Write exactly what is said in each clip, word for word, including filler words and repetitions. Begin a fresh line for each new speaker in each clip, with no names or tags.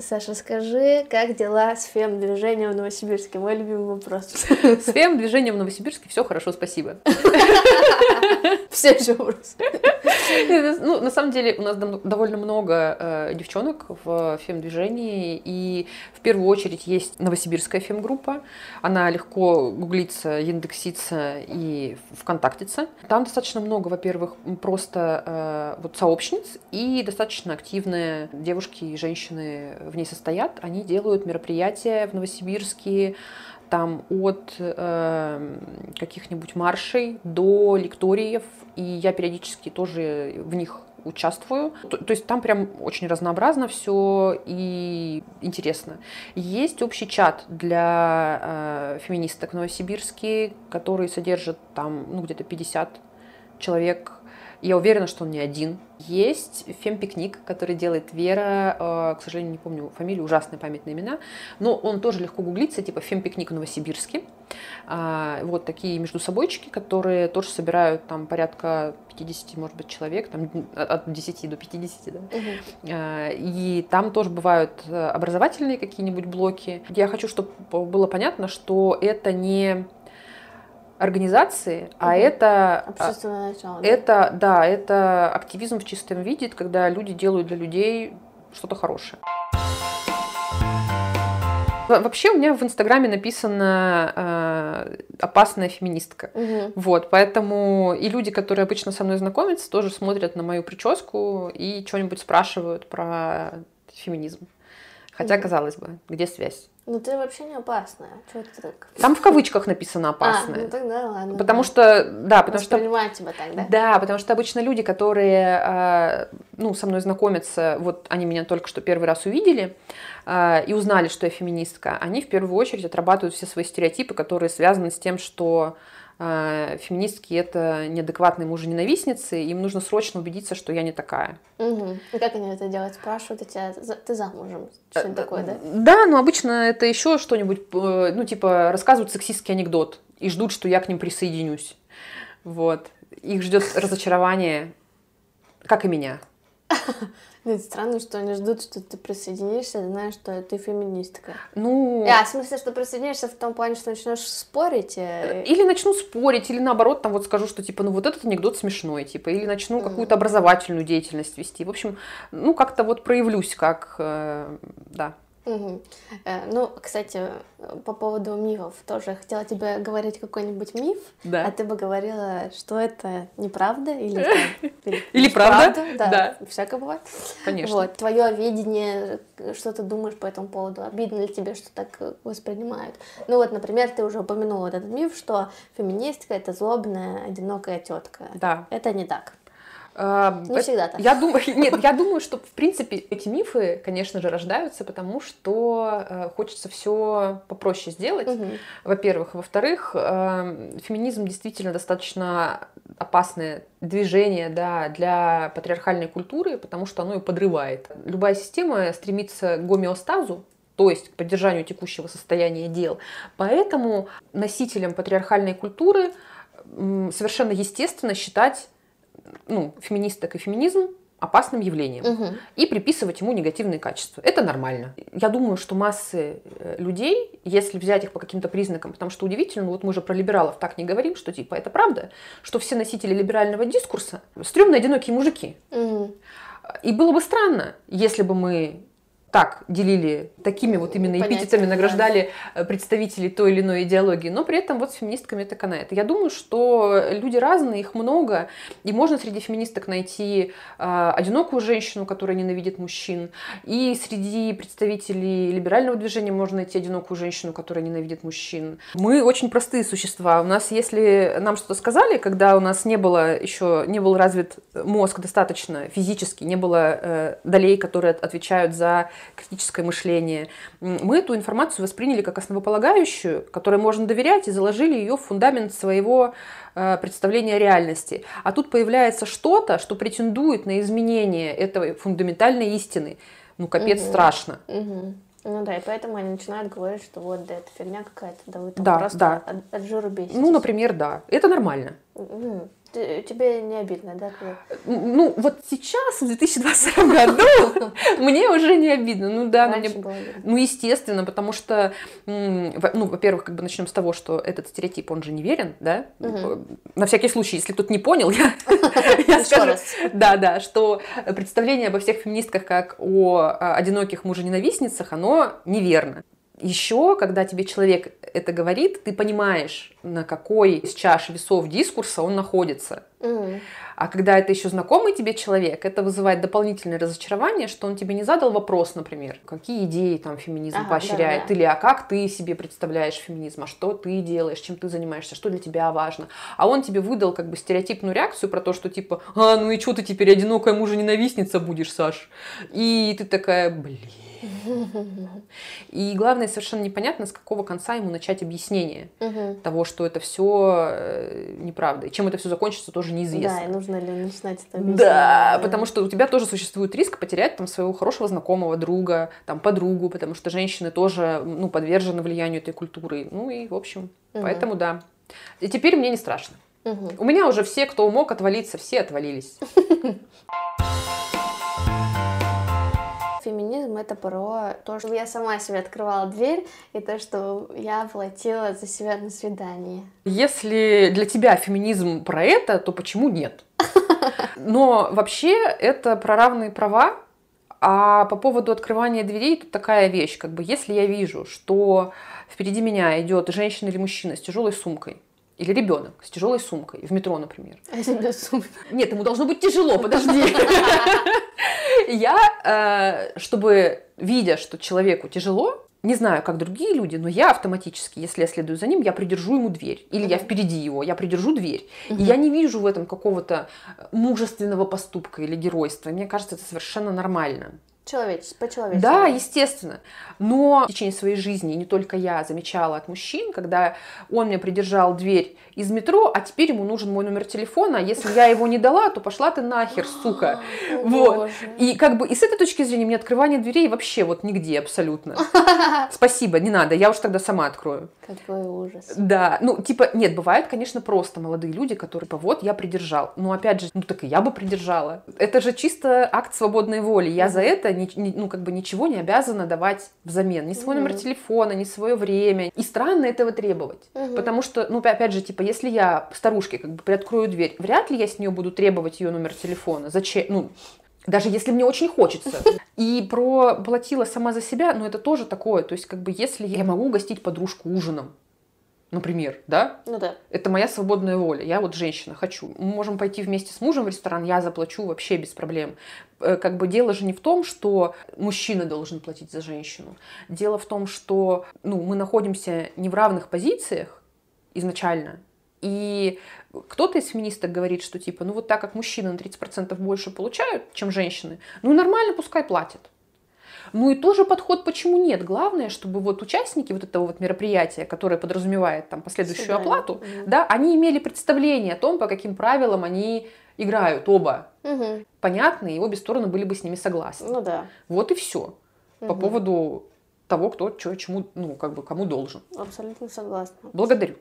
Саша, скажи, как дела с фем-движением в Новосибирске? Мой любимый вопрос.
С фем-движением в Новосибирске все хорошо, спасибо.
Все же вопрос.
Ну, на самом деле, у нас довольно много э, девчонок в фем-движении, и в первую очередь есть новосибирская фем-группа. Она легко гуглится, индексится и вконтактится. Там достаточно много, во-первых, просто э, вот сообщниц, и достаточно активные девушки и женщины в ней состоят. Они делают мероприятия в Новосибирске, там от э, каких-нибудь маршей до лекториев, и я периодически тоже в них участвую. То, то есть там прям очень разнообразно все и интересно. Есть общий чат для э, феминисток в Новосибирске, который содержит там ну, где-то пятьдесят человек. Я уверена, что он не один. Есть фем-пикник, который делает Вера, э, к сожалению, не помню фамилию, ужасные памятные имена, но он тоже легко гуглится, типа фем-пикник в Новосибирске. А, вот такие междусобойчики, которые тоже собирают там порядка пятьдесят, может быть, человек, там от десяти до пятидесяти, да? Угу. А, и там тоже бывают образовательные какие-нибудь блоки. Я хочу, чтобы было понятно, что это не организации, угу. а это
общественное начало.
Это, да? да, это активизм в чистом виде, когда люди делают для людей что-то хорошее. Вообще у меня в Инстаграме написано э, «опасная феминистка». Угу. Вот, поэтому и люди, которые обычно со мной знакомятся, тоже смотрят на мою прическу и что-нибудь спрашивают про феминизм. Хотя, угу. казалось бы, где связь?
Ну ты вообще не опасная. Чего ты так?
Там в кавычках написано «опасная».
А, ну тогда ладно.
Потому что, да, потому что...
Воспринимают тебя так, да?
Да, потому что обычно люди, которые, э, ну, со мной знакомятся, вот они меня только что первый раз увидели э, и узнали, что я феминистка, они в первую очередь отрабатывают все свои стереотипы, которые связаны с тем, что э, феминистки — это неадекватные мужененавистницы, им нужно срочно убедиться, что я не такая.
Угу. И как они это делают? Спрашивают у тебя, ты замужем? Что-нибудь такое, да?
Да, но обычно это еще что-нибудь, ну, типа, рассказывают сексистский анекдот и ждут, что я к ним присоединюсь. Вот. Их ждет разочарование, как и меня.
Это странно, что они ждут, что ты присоединишься, зная, что ты феминистка.
Ну...
А, в смысле, что присоединишься в том плане, что начнешь спорить? И...
Или начну спорить, или наоборот, там вот скажу, что типа, ну вот этот анекдот смешной, типа, или начну mm. какую-то образовательную деятельность вести. В общем, ну как-то вот проявлюсь как, э, да.
Угу. Э, ну, кстати, по поводу мифов, тоже хотела тебе говорить какой-нибудь миф,
да.
а ты бы говорила, что это неправда или,
или, или правда,
да,
да.
всякое бывает.
Конечно.
Вот, твое видение, что ты думаешь по этому поводу, обидно ли тебе, что так воспринимают? Ну вот, например, ты уже упомянула вот этот миф, что феминистка — это злобная, одинокая тетка.
Да.
Это не так.
Не
uh, всегда так.
Я думаю, нет, я думаю, что, в принципе, эти мифы, конечно же, рождаются, потому что э, хочется все попроще сделать, uh-huh. во-первых. Во-вторых, э, феминизм действительно достаточно опасное движение, да, для патриархальной культуры, потому что оно ее подрывает. Любая система стремится к гомеостазу, то есть к поддержанию текущего состояния дел. Поэтому носителем патриархальной культуры м, совершенно естественно считать ну, феминисток и феминизм опасным явлением угу. и приписывать ему негативные качества. Это нормально. Я думаю, что массы людей, если взять их по каким-то признакам, потому что удивительно, вот мы же про либералов так не говорим, что типа это правда, что все носители либерального дискурса стрёмные одинокие мужики. Угу. И было бы странно, если бы мы так делили, такими вот именно Понятно, эпитетами награждали да. представителей той или иной идеологии, но при этом вот с феминистками это канает. Я думаю, что люди разные, их много, и можно среди феминисток найти э, одинокую женщину, которая ненавидит мужчин, и среди представителей либерального движения можно найти одинокую женщину, которая ненавидит мужчин. Мы очень простые существа. У нас, если нам что-то сказали, когда у нас не было еще, не был развит мозг достаточно физически, не было э, долей, которые отвечают за критическое мышление. Мы эту информацию восприняли как основополагающую, которой можно доверять, и заложили ее в фундамент своего э, представления о реальности. А тут появляется что-то, что претендует на изменение этой фундаментальной истины. Ну, капец, угу. страшно.
Угу. Ну да, и поэтому они начинают говорить, что вот, да, это фигня какая-то, да вы там
да,
просто
да.
от, от жира беситесь.
Ну, например, да. Это нормально.
Угу. Ты, тебе не обидно, да? Когда...
Ну, вот сейчас, в две тысячи двадцать втором году, мне уже не обидно. Ну да, ну, мне... ну естественно, потому что, ну, во-первых, как бы начнем с того, что этот стереотип, он же неверен, да? Угу. На всякий случай, если кто-то не понял, я, я скажу, да, да, что представление обо всех феминистках как о одиноких мужененавистницах, оно неверно. Еще, когда тебе человек это говорит, ты понимаешь, на какой из чаш весов дискурса он находится. Mm. А когда это еще знакомый тебе человек, это вызывает дополнительное разочарование, что он тебе не задал вопрос, например, какие идеи там феминизм ага, поощряет, да, да. или а как ты себе представляешь феминизм, а что ты делаешь, чем ты занимаешься, что для тебя важно. А он тебе выдал как бы стереотипную реакцию про то, что типа, а, ну и что ты теперь одинокая мужа-ненавистница будешь, Саш? И ты такая, блин. И главное, совершенно непонятно, с какого конца ему начать объяснение угу. того, что это все неправда. И чем это все закончится, тоже неизвестно.
Да, и нужно ли начинать это объяснять.
Да, потому что у тебя тоже существует риск потерять там своего хорошего знакомого, друга, там, подругу, потому что женщины тоже ну, подвержены влиянию этой культуры. Ну и, в общем, угу. поэтому да. И теперь мне не страшно. Угу. У меня уже все, кто мог отвалиться, все отвалились.
Феминизм — это про то, что я сама себе открывала дверь, и то, что я платила за себя на свидании.
Если для тебя феминизм про это, то почему нет? Но вообще это про равные права. А по поводу открывания дверей тут такая вещь, как бы если я вижу, что впереди меня идет женщина или мужчина с тяжелой сумкой, или ребенок с тяжелой сумкой в метро, например.
А если без сумки?
Нет, ему должно быть тяжело, подожди. Я, чтобы, видя, что человеку тяжело, не знаю, как другие люди, но я автоматически, если я следую за ним, я придержу ему дверь. Или я впереди его, я придержу дверь. И я не вижу в этом какого-то мужественного поступка или геройства. Мне кажется, это совершенно нормально.
Человечество, по-человечески.
Да, естественно. Но в течение своей жизни, и не только я, замечала от мужчин, когда он мне придержал дверь из метро, а теперь ему нужен мой номер телефона, а если я его не дала, то пошла ты нахер, сука. Вот. И как бы и с этой точки зрения мне открывание дверей вообще вот нигде абсолютно. Спасибо, не надо, я уж тогда сама открою.
Какой ужас.
Да, ну типа, нет, бывают, конечно, просто молодые люди, которые, типа, вот, я придержал. Но опять же, ну так и я бы придержала. Это же чисто акт свободной воли. Я за это ну, как бы ничего не обязана давать взамен. Ни свой mm-hmm. номер телефона, ни свое время. И странно этого требовать. Mm-hmm. Потому что, ну, опять же, типа, если я старушке как бы приоткрою дверь, вряд ли я с нее буду требовать ее номер телефона. Зачем? Ну, даже если мне очень хочется. И про платила сама за себя, ну, это тоже такое. То есть, как бы, если я могу угостить подружку ужином, например, да?
Ну да.
Это моя свободная воля. Я вот женщина, хочу. Мы можем пойти вместе с мужем в ресторан, я заплачу вообще без проблем. Как бы дело же не в том, что мужчина должен платить за женщину. Дело в том, что ну, мы находимся не в равных позициях изначально. И кто-то из феминисток говорит, что типа, ну вот так как мужчины на тридцать процентов больше получают, чем женщины, ну нормально, пускай платят. Ну и тоже подход, почему нет? Главное, чтобы вот участники вот этого вот мероприятия, которое подразумевает там последующую Сюда. оплату, угу. да, они имели представление о том, по каким правилам они играют оба. Угу. Понятно, и обе стороны были бы с ними согласны.
Ну да.
Вот и все. Угу. По поводу того, кто чё, чему, ну, как бы, кому должен.
Абсолютно согласна.
Благодарю.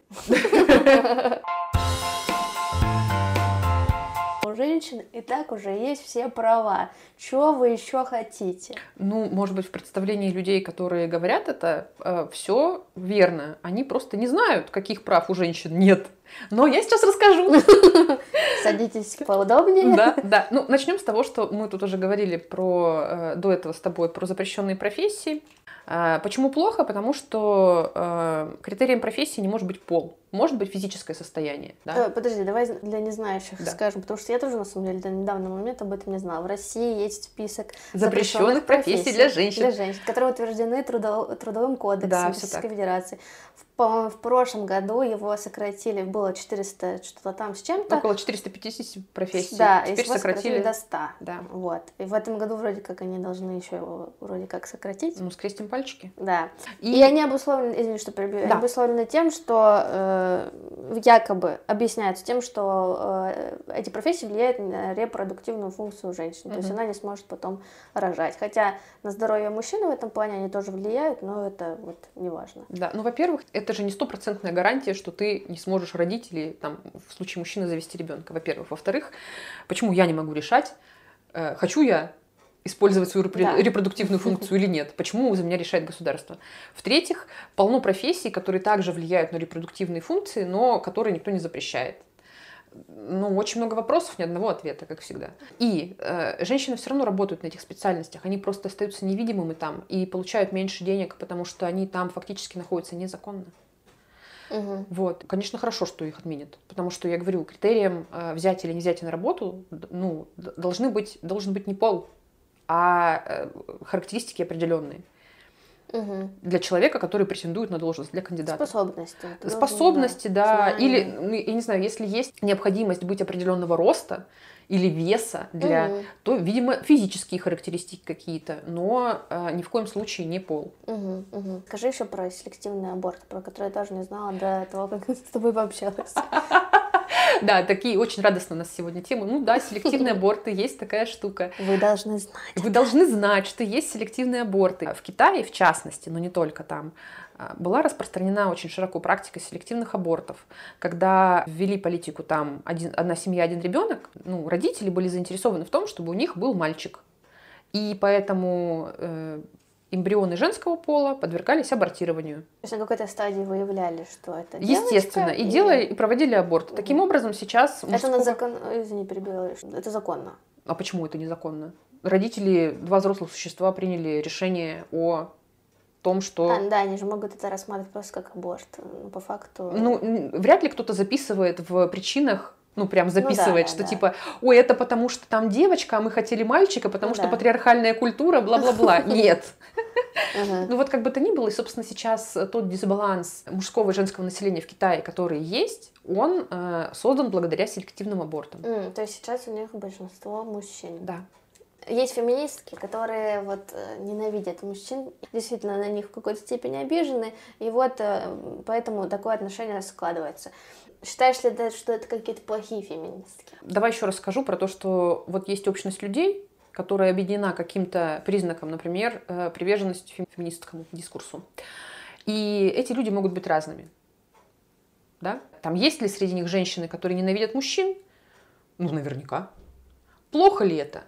У женщин и так уже есть все права. Чего вы еще хотите?
Ну, может быть, в представлении людей, которые говорят это, э, все верно. Они просто не знают, каких прав у женщин нет. Но я сейчас расскажу.
Садитесь поудобнее.
Да, да. Ну, начнем с того, что мы тут уже говорили про, э, до этого с тобой про запрещенные профессии. Э, почему плохо? Потому что э, критерием профессии не может быть пол. Может быть физическое состояние. Да?
Подожди, давай для незнающих
да.
скажем, потому что я тоже, на самом деле, до недавнего момента об этом не знала. В России есть список
запрещенных, запрещенных профессий, профессий для женщин.
Для женщин, которые утверждены трудов... Трудовым кодексом
да,
Российской Федерации. По-моему, в прошлом году его сократили, было четыреста что-то там с чем-то.
Около четыреста пятьдесят профессий.
Да,
теперь
его сократили. сократили до ста.
Да.
Вот. И в этом году вроде как они должны еще его вроде как сократить.
Ну, скрестим пальчики.
Да. И, и они обусловлены, извини, что перебью, да. обусловлены тем, что э, якобы объясняются тем, что э, эти профессии влияют на репродуктивную функцию женщины. Mm-hmm. То есть она не сможет потом рожать. Хотя на здоровье мужчины в этом плане они тоже влияют, но это вот не важно.
Да, ну, во-первых, это же не стопроцентная гарантия, что ты не сможешь родить. родить или там, в случае мужчины завести ребенка, во-первых. Во-вторых, почему я не могу решать, э, хочу я использовать свою репро- да. репродуктивную функцию или нет? Почему за меня решает государство? В-третьих, полно профессий, которые также влияют на репродуктивные функции, но которые никто не запрещает. Ну, очень много вопросов, ни одного ответа, как всегда. И э, женщины все равно работают на этих специальностях, они просто остаются невидимыми там и получают меньше денег, потому что они там фактически находятся незаконно. Угу. Вот. Конечно, хорошо, что их отменят, потому что, я говорю, критерием э, взять или не взять на работу, ну, должны быть, должен быть не пол, а э, характеристики определенные. Угу. Для человека, который претендует на должность, для кандидата.
Способности.
Способности, да. Знания. Или, ну, я не знаю, если есть необходимость быть определенного роста или веса, для, угу. то, видимо, физические характеристики какие-то, но э, ни в коем случае не пол.
Угу, угу. Скажи еще про селективный аборт, про который я тоже не знала до того, как с тобой пообщалась.
Да, такие очень радостные у нас сегодня темы. Ну да, селективные аборты, есть такая штука.
Вы должны знать.
Вы должны знать, что есть селективные аборты. В Китае, в частности, но не только там, была распространена очень широко практика селективных абортов. Когда ввели политику там один, одна семья, один ребенок, ну, родители были заинтересованы в том, чтобы у них был мальчик. И поэтому э, эмбрионы женского пола подвергались абортированию.
То есть на какой-то стадии выявляли, что это
Естественно,
девочка,
и или... делали, и проводили аборт. Угу. Таким образом, сейчас...
Это мужского... на закон... Извини, перебила. Это законно.
А почему это незаконно? Родители, два взрослых существа, приняли решение о том, что...
А, да, они же могут это рассматривать просто как аборт. Но по факту...
Ну, вряд ли кто-то записывает в причинах, ну, прям записывает, ну, да, что да, типа, ой, это потому что там девочка, а мы хотели мальчика, потому ну, что да. патриархальная культура, бла-бла-бла. Нет. Ну, вот как бы то ни было, и, собственно, сейчас тот дисбаланс мужского и женского населения в Китае, который есть, он создан благодаря селективным абортам.
То есть сейчас у них большинство мужчин.
Да.
Есть феминистки, которые вот ненавидят мужчин, действительно на них в какой-то степени обижены, и вот поэтому такое отношение складывается. Считаешь ли ты, что это какие-то плохие феминистки?
Давай еще расскажу про то, что вот есть общность людей, которая объединена каким-то признаком, например, приверженность феминистскому дискурсу. И эти люди могут быть разными. Да? Там есть ли среди них женщины, которые ненавидят мужчин? Ну, наверняка. Плохо ли это?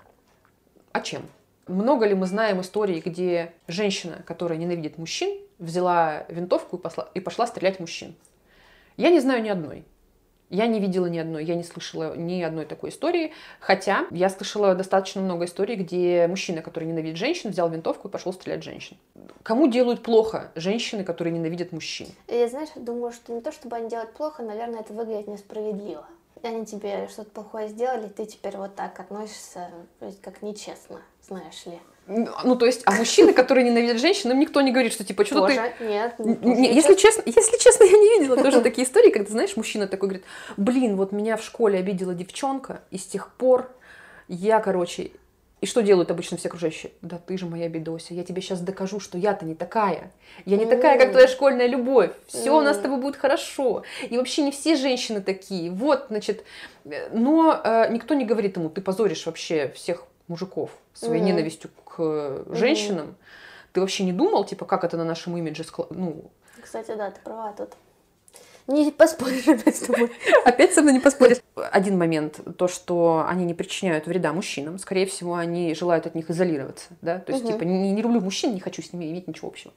А чем? Много ли мы знаем историй, где женщина, которая ненавидит мужчин, взяла винтовку и, посла... и пошла стрелять в мужчин? Я не знаю ни одной. Я не видела ни одной, я не слышала ни одной такой истории. Хотя я слышала достаточно много историй, где мужчина, который ненавидит женщин, взял винтовку и пошел стрелять в женщин. Кому делают плохо женщины, которые ненавидят мужчин?
Я, знаешь, думаю, что не то, чтобы они делают плохо, наверное, это выглядит несправедливо. Они тебе что-то плохое сделали, ты теперь вот так относишься, то есть как нечестно, знаешь ли.
Ну, то есть, а мужчины, которые ненавидят женщин, им никто не говорит, что типа, что
ты... Нет,
не, если честно, если честно, я не видела тоже такие истории, когда, знаешь, мужчина такой говорит, блин, вот меня в школе обидела девчонка, и с тех пор я, короче... И что делают обычно все окружающие? Да ты же моя бедося, я тебе сейчас докажу, что я-то не такая. Я не mm. такая, как твоя школьная любовь. Все mm. у нас с тобой будет хорошо. И вообще не все женщины такие. Вот, значит... Но э, никто не говорит ему, ты позоришь вообще всех мужиков своей mm. ненавистью к женщинам. Mm. Ты вообще не думал, типа, как это на нашем имидже склад... ну...
Кстати, да, ты права тут. Не поспоришь опять с тобой.
Опять со мной не поспоришь. Один момент, то, что они не причиняют вреда мужчинам. Скорее всего, они желают от них изолироваться. Да? То есть, угу. типа, не, не люблю мужчин, не хочу с ними иметь ничего общего.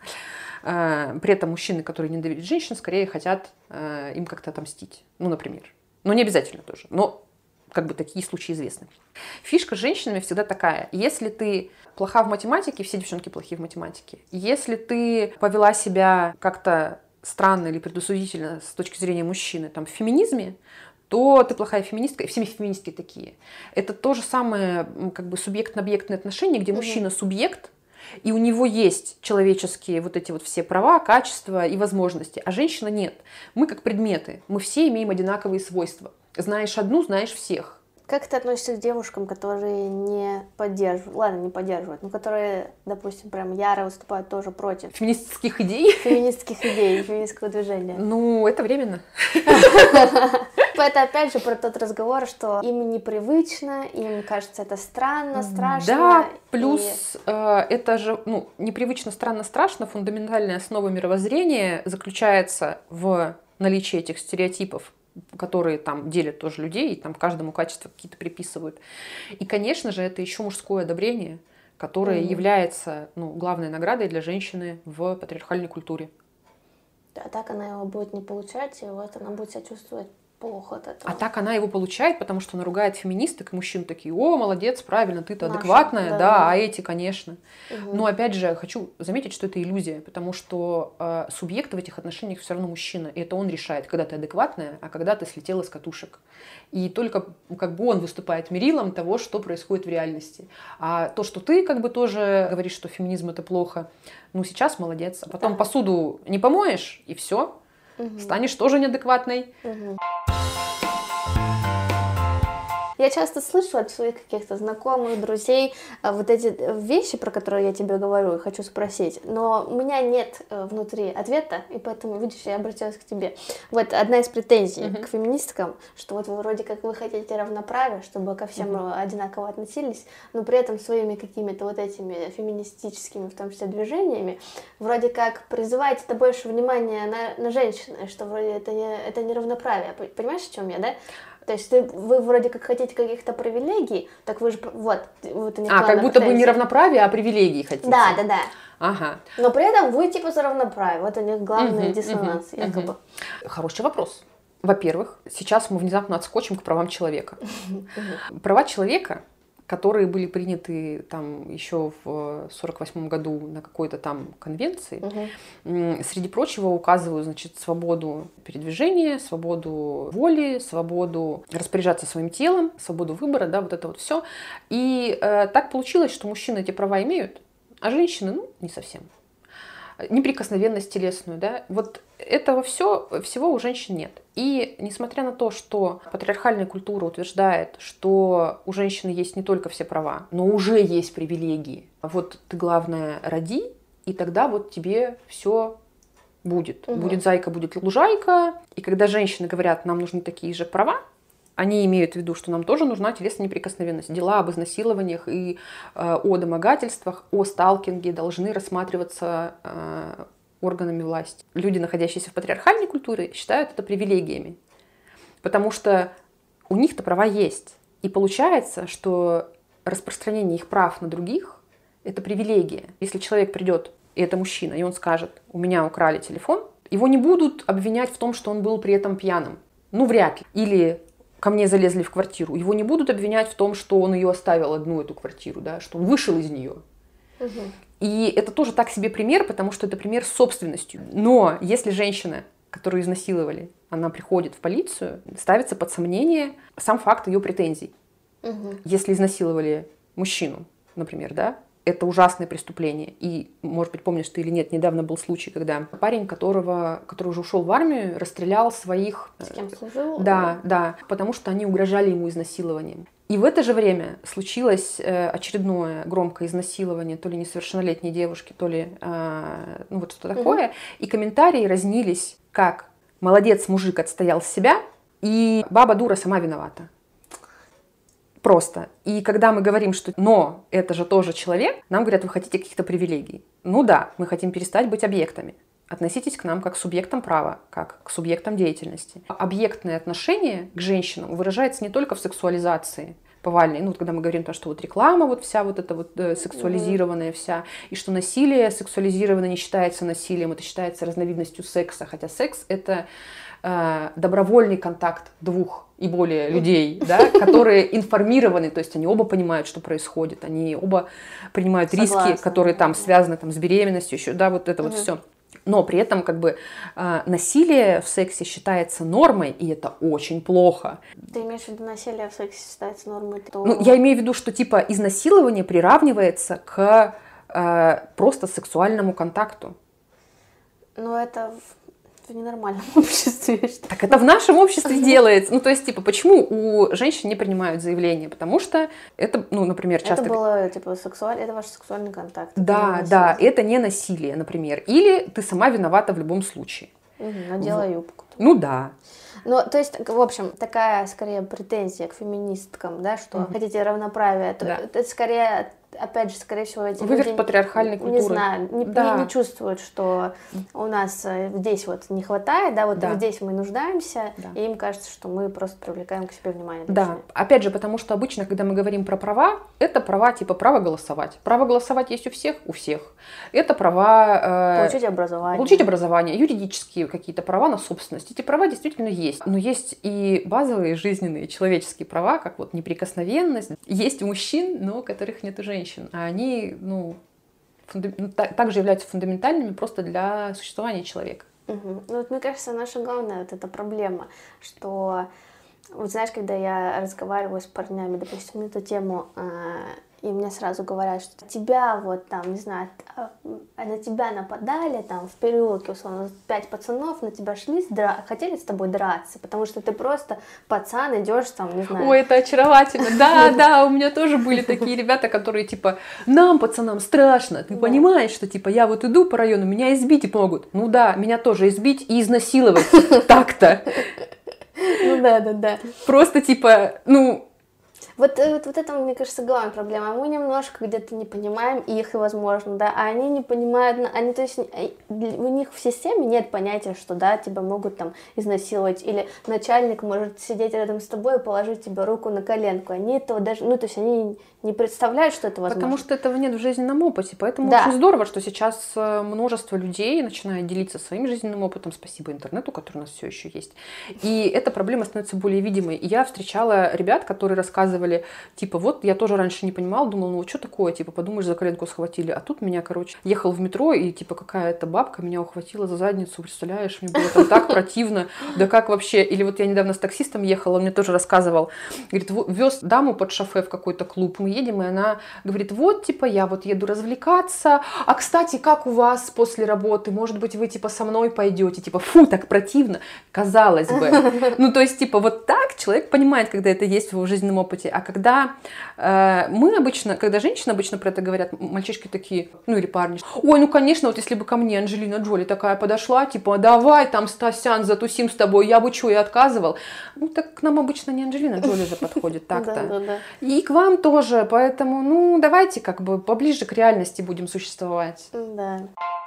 А, при этом мужчины, которые ненавидят женщин, скорее хотят а, им как-то отомстить. Ну, например. Но не обязательно тоже. Но как бы такие случаи известны. Фишка с женщинами всегда такая. Если ты плоха в математике, все девчонки плохие в математике. Если ты повела себя как-то странно или предусудительно с точки зрения мужчины там, в феминизме, то ты плохая феминистка, и все феминистки такие. Это то же самое как бы субъектно-объектные отношения, где mm-hmm. мужчина субъект, и у него есть человеческие вот эти вот все права, качества и возможности, а женщина нет. Мы как предметы, мы все имеем одинаковые свойства. Знаешь одну, знаешь всех.
Как ты относишься к девушкам, которые не поддерживают, ладно, не поддерживают, но которые, допустим, прям яро выступают тоже против
феминистских идей?
Феминистских идей, феминистского движения.
Ну, это временно.
Это опять же про тот разговор, что им непривычно, им кажется это странно, страшно.
Да, плюс и... э, это же, ну, непривычно, странно, страшно, фундаментальная основа мировоззрения заключается в наличии этих стереотипов которые там делят тоже людей, и там каждому качества какие-то приписывают. И, конечно же, это еще мужское одобрение, которое mm-hmm. является, ну, главной наградой для женщины в патриархальной культуре.
А так она его будет не получать, и вот она будет себя чувствовать плохо от этого.
А так она его получает, потому что она ругает феминисток, и мужчины такие: о, молодец, правильно, ты-то Наша, адекватная, да, да, а эти, конечно. Угу. Но опять же, хочу заметить, что это иллюзия, потому что э, субъект в этих отношениях все равно мужчина, и это он решает, когда ты адекватная, а когда ты слетела с катушек. И только как бы он выступает мерилом того, что происходит в реальности. А то, что ты как бы тоже говоришь, что феминизм это плохо, ну сейчас молодец, а потом да. посуду не помоешь, и все, угу. станешь тоже неадекватной.
Угу. Я часто слышу от своих каких-то знакомых, друзей вот эти вещи, про которые я тебе говорю и хочу спросить, но у меня нет внутри ответа, и поэтому, видишь, я обратилась к тебе. Вот одна из претензий uh-huh. к феминисткам, что вот вы вроде как вы хотите равноправия, чтобы ко всем uh-huh. одинаково относились, но при этом своими какими-то вот этими феминистическими, в том числе, движениями, вроде как призываете это больше внимания на, на женщин, что вроде это не, это не равноправие. Понимаешь, о чем я, да? То есть ты, вы вроде как хотите каких-то привилегий, так вы же, вот, вот у них
А, как будто бы не равноправие, а привилегии хотите.
Да, да, да.
Ага.
Но при этом вы типа за равноправие, вот у них главный uh-huh, диссонанс, uh-huh, якобы.
Uh-huh. Хороший вопрос. Во-первых, сейчас мы внезапно отскочим к правам человека. Uh-huh. Права человека, которые были приняты там еще в сорок восьмом году на какой-то там конвенции, угу. среди прочего указывают, значит, свободу передвижения, свободу воли, свободу распоряжаться своим телом, свободу выбора, да, вот это вот все. И э, так получилось, что мужчины эти права имеют, а женщины, ну, не совсем. Неприкосновенность телесную, да, вот этого все, всего у женщин нет. И несмотря на то, что патриархальная культура утверждает, что у женщины есть не только все права, но уже есть привилегии. Вот ты, главное, роди, и тогда вот тебе все будет. Угу. Будет зайка, будет лужайка. И когда женщины говорят, нам нужны такие же права, они имеют в виду, что нам тоже нужна телесная неприкосновенность. Дела об изнасилованиях и э, о домогательствах, о сталкинге должны рассматриваться э, органами власти. Люди, находящиеся в патриархальной культуре, считают это привилегиями, потому что у них-то права есть. И получается, что распространение их прав на других – это привилегия. Если человек придет, и это мужчина, и он скажет: у меня украли телефон, его не будут обвинять в том, что он был при этом пьяным. Ну, вряд ли. Или ко мне залезли в квартиру. Его не будут обвинять в том, что он ее оставил одну, эту квартиру, да, что он вышел из нее. Угу. И это тоже так себе пример, потому что это пример с собственностью. Но если женщина, которую изнасиловали, она приходит в полицию, ставится под сомнение сам факт ее претензий. Угу. Если изнасиловали мужчину, например, да, это ужасное преступление. И, может быть, помнишь ты или нет, недавно был случай, когда парень, которого, который уже ушел в армию, расстрелял своих...
С кем служил?
Да, да, потому что они угрожали ему изнасилованием. И в это же время случилось очередное громкое изнасилование то ли несовершеннолетней девушки, то ли ну, вот что такое. Угу. И комментарии разнились как: молодец, мужик отстоял себя, и баба дура сама виновата. Просто. И когда мы говорим, что «но это же тоже человек», нам говорят: вы хотите каких-то привилегий. Ну да, мы хотим перестать быть объектами. Относитесь к нам как к субъектам права, как к субъектам деятельности. Объектное отношение к женщинам выражается не только в сексуализации повальной, ну вот когда мы говорим, что вот реклама вот вся вот эта вот э, сексуализированная вся, и что насилие сексуализированное не считается насилием, это считается разновидностью секса, хотя секс это э, добровольный контакт двух и более людей, да, которые информированы, то есть они оба понимают, что происходит, они оба принимают Согласна. риски, которые там связаны там, с беременностью, еще, да, вот это угу. вот все. Но при этом как бы э, насилие в сексе считается нормой, и это очень плохо.
Ты имеешь в виду, насилие в сексе считается нормой? То...
Ну, я имею в виду, что типа изнасилование приравнивается к э, просто сексуальному контакту.
Но это в, в ненормальном обществе.
Так это в нашем обществе делается. Ну, то есть, типа, почему у женщин не принимают заявления? Потому что это, ну, например, часто...
Это было, типа, сексуальный, это ваш сексуальный контакт.
Да, да, это не насилие, например. Или ты сама виновата в любом случае.
Угу, надела юбку.
Ну, да.
Ну, то есть, в общем, такая, скорее, претензия к феминисткам, да, что угу. хотите равноправия, то да. это скорее опять же, скорее всего, эти
Выверт
люди
патриархальной культуры.
Не знаю, не,
да.
не, не чувствуют, что у нас здесь вот не хватает, да, вот
да.
здесь мы нуждаемся,
да.
и им кажется, что мы просто привлекаем к себе внимание.
Да,
лишнее.
Опять же, потому что обычно, когда мы говорим про права, это права типа право голосовать. Право голосовать есть у всех, у всех. Это права...
Э, получить образование.
Получить образование, юридические какие-то права на собственность. Эти права действительно есть. Но есть и базовые жизненные человеческие права, как вот неприкосновенность. Есть у мужчин, но которых нет у женщин. А они, ну, фундам... также являются фундаментальными просто для существования человека.
Угу. Ну вот мне кажется, наша главная вот эта проблема, что... Вот знаешь, когда я разговариваю с парнями, допустим, на эту тему, э, и мне сразу говорят, что тебя вот там, не знаю, на тебя нападали, там в переулке, условно, пять пацанов на тебя шли, дра... хотели с тобой драться, потому что ты просто пацан, идешь там, не знаю.
Ой, это очаровательно. Да, да, у меня тоже были такие ребята, которые типа, нам, пацанам, страшно, ты понимаешь, что типа я вот иду по району, меня избить могут. Ну да, меня тоже избить и изнасиловать так-то.
Ну да, да, да.
Просто типа, ну...
Вот, вот, вот это, мне кажется, главная проблема. Мы немножко где-то не понимаем их, возможно, да, а они не понимают, они, то есть, у них в системе нет понятия, что, да, тебя могут там изнасиловать, или начальник может сидеть рядом с тобой и положить тебе руку на коленку. Они этого даже, ну, то есть, они не представляют, что это возможно.
Потому что этого нет в жизненном опыте, поэтому
да.
очень здорово, что сейчас множество людей начинает делиться своим жизненным опытом, спасибо интернету, который у нас все еще есть, и эта проблема становится более видимой. И я встречала ребят, которые рассказывали, типа, вот я тоже раньше не понимала, думала, ну что такое, типа, подумаешь, за коленку схватили, а тут меня, короче, ехал в метро, и типа какая-то бабка меня ухватила за задницу, представляешь, мне было там так противно, да как вообще, или вот я недавно с таксистом ехала, он мне тоже рассказывал, говорит, вез даму под шофе в какой-то клуб, мы едем, и она говорит, вот, типа, я вот еду развлекаться, а, кстати, как у вас после работы, может быть, вы, типа, со мной пойдете, типа, фу, так противно, казалось бы, ну, то есть, типа, вот так человек понимает, когда это есть в его жизненном опыте, а когда э, мы обычно, когда женщины обычно про это говорят, мальчишки такие, ну, или парни, ой, ну, конечно, вот если бы ко мне Анджелина Джоли такая подошла, типа, давай, там, Стасян, затусим с тобой, я бы что, и отказывал, ну, так к нам обычно не Анджелина Джоли же подходит так-то, и к вам тоже, поэтому, ну, давайте как бы поближе к реальности будем существовать.
Да.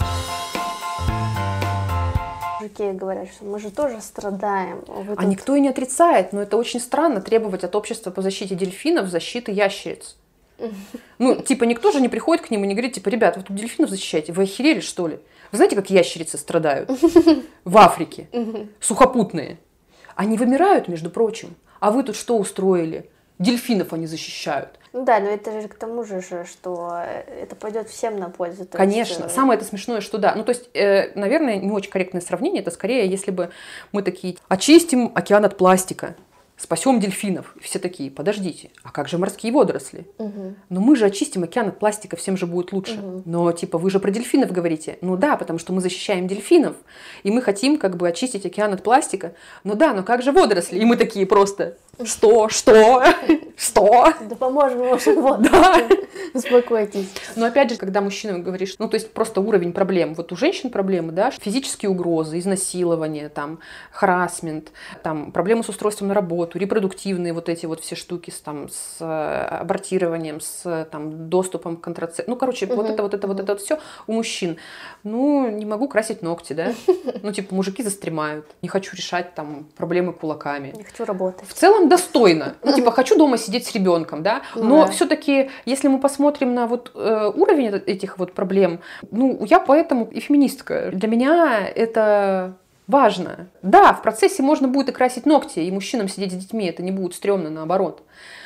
Мужики говорят, что мы же тоже страдаем.
А тут... никто и не отрицает, но это очень странно требовать от общества по защите дельфинов защиты ящериц. Ну, типа, никто же не приходит к ним и не говорит, типа, ребят, вы тут дельфинов защищаете, вы охерели, что ли? Вы знаете, как ящерицы страдают в Африке? Сухопутные. Они вымирают, между прочим. А вы тут что устроили? Дельфинов они защищают.
Ну да, но это же к тому же, что это пойдет всем на пользу. То
Конечно.
есть...
Самое это смешное, что да. Ну, то есть, э, наверное, не очень корректное сравнение. Это скорее, если бы мы такие, очистим океан от пластика, спасем дельфинов. И все такие, подождите, а как же морские водоросли?
Угу.
Ну, мы же очистим океан от пластика, всем же будет лучше. Угу. Но, типа, вы же про дельфинов говорите. Ну да, потому что мы защищаем дельфинов, и мы хотим, как бы, очистить океан от пластика. Ну да, но как же водоросли? И мы такие просто... Что? Что? Что?
Да поможем вашим водам.
Да.
Успокойтесь.
Но опять же, когда мужчина говоришь, ну то есть просто уровень проблем. Вот у женщин проблемы, да, физические угрозы, изнасилование, там, харассмент, там, проблемы с устройством на работу, репродуктивные вот эти вот все штуки с, там, с абортированием, с там, доступом к контрацепции. Ну, короче, угу. вот это, вот это, вот это вот все у мужчин. Ну, не могу красить ногти, да? Ну, типа, мужики застремают. Не хочу решать там проблемы кулаками.
Не хочу работать.
В целом достойно. Ну, типа, хочу дома сидеть с ребенком, да, но да. все-таки, если мы посмотрим на вот э, уровень этих вот проблем, ну, я поэтому и феминистка. Для меня это важно. Да, в процессе можно будет и красить ногти, и мужчинам сидеть с детьми, это не будет стрёмно, наоборот.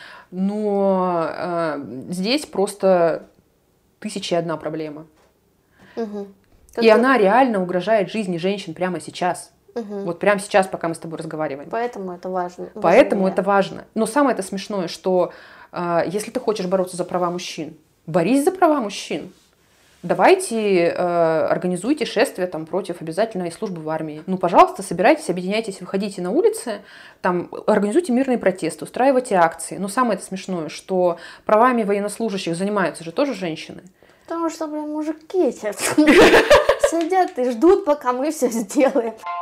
Но э, здесь просто тысяча и одна проблема.
Угу.
И она реально угрожает жизни женщин прямо сейчас.
Угу.
Вот прямо сейчас, пока мы с тобой разговариваем.
Поэтому это важно.
Поэтому это важно. Но самое это смешное, что э, если ты хочешь бороться за права мужчин, борись за права мужчин. Давайте э, организуйте шествие там, против обязательной службы в армии. Ну, пожалуйста, собирайтесь, объединяйтесь, выходите на улицы, там, организуйте мирные протесты, устраивайте акции. Но самое это смешное, что правами военнослужащих занимаются же тоже женщины.
Потому что, блин, мужики сейчас сидят и ждут, пока мы все сделаем.